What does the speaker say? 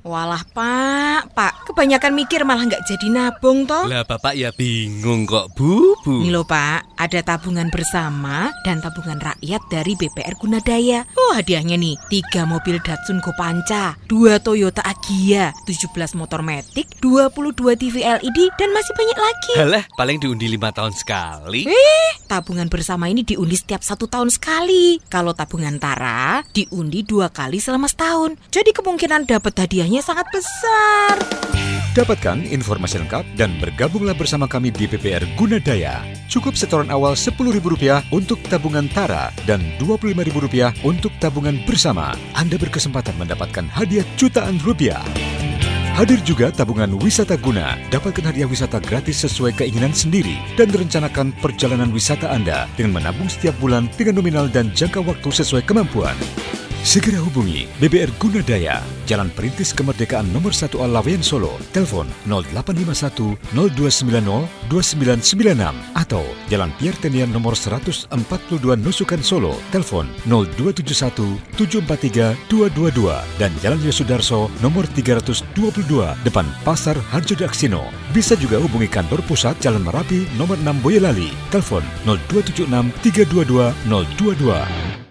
Walah Pak, kebanyakan mikir malah nggak jadi nabung toh. Lah Bapak ya bingung kok Bu. Nih loh Pak, ada tabungan bersama dan tabungan rakyat dari BPR Gunadaya. Hadiahnya nih 3 mobil Datsun Go Panca, 2 Toyota Agya, 17 motor Matic, 22 TV LED, dan masih banyak lagi. Halah, paling diundi 5 tahun sekali. Tabungan bersama ini diundi setiap 1 tahun sekali. Kalau tabungan Tara, diundi 2 kali selama setahun. Jadi kemungkinan dapat hadiahnya sangat besar. Dapatkan informasi lengkap dan bergabunglah bersama kami di BPR Gunadaya. Cukup setoran awal Rp10.000 untuk tabungan Tara dan Rp25.000 untuk tabungan bersama. Anda berkesempatan mendapatkan hadiah jutaan rupiah. Hadir juga tabungan wisata guna. Dapatkan hadiah wisata gratis sesuai keinginan sendiri dan rencanakan perjalanan wisata Anda dengan menabung setiap bulan dengan nominal dan jangka waktu sesuai kemampuan. Segera hubungi BPR Gunadaya, Jalan Perintis Kemerdekaan nomor 1A Laweyan Solo, telepon 0851 0290 2996 atau Jalan Pierre Tenian nomor 142 Nusukan Solo, telepon 0271 743 222 dan Jalan Yosudarso nomor 322 depan Pasar Harjo Daksino. Bisa juga hubungi kantor pusat Jalan Merapi nomor 6 Boyolali, telepon 0276 322 022.